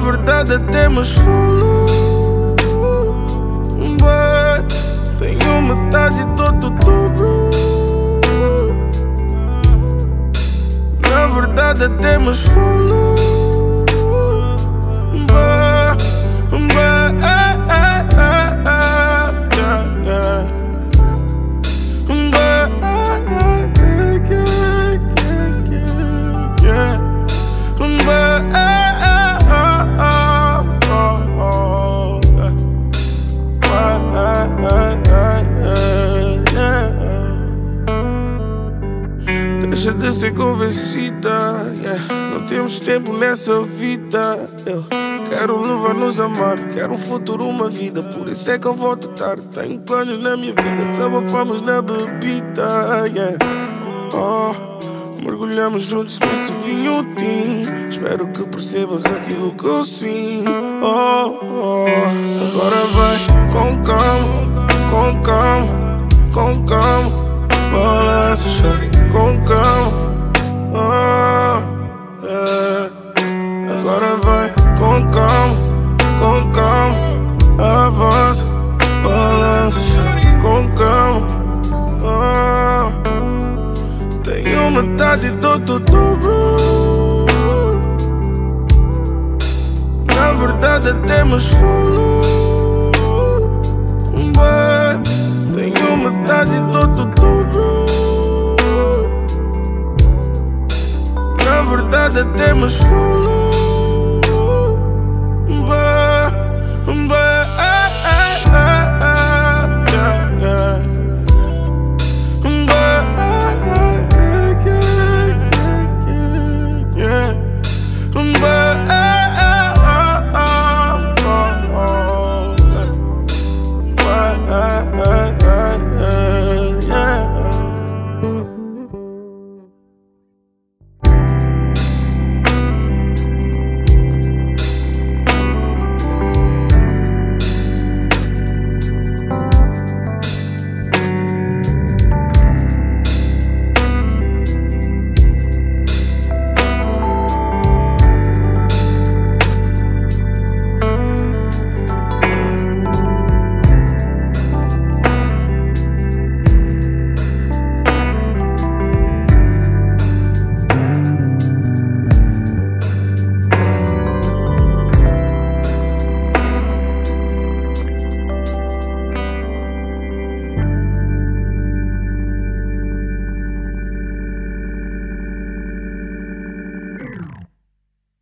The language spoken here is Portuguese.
verdade temos fulo. Tenho metade do outubro. Na verdade temos fulo. Deixa de ser convencida, yeah. Não temos tempo nessa vida. Eu quero levar-nos a amar, quero um futuro, uma vida. Por isso é que eu volto tarde. Tenho planos na minha vida, desabafamos na bebida, yeah. Mergulhamos juntos nesse vinho tinto. Espero que percebas aquilo que eu sinto. Agora vai com calma, com calma, com calma. Balança, chore com calma. Agora vai com calma, com calma. Avança, balança, chore com calma. Tenho metade do outubro. Na verdade temos fulo. Tenho metade do outubro. Na verdade temos fulo.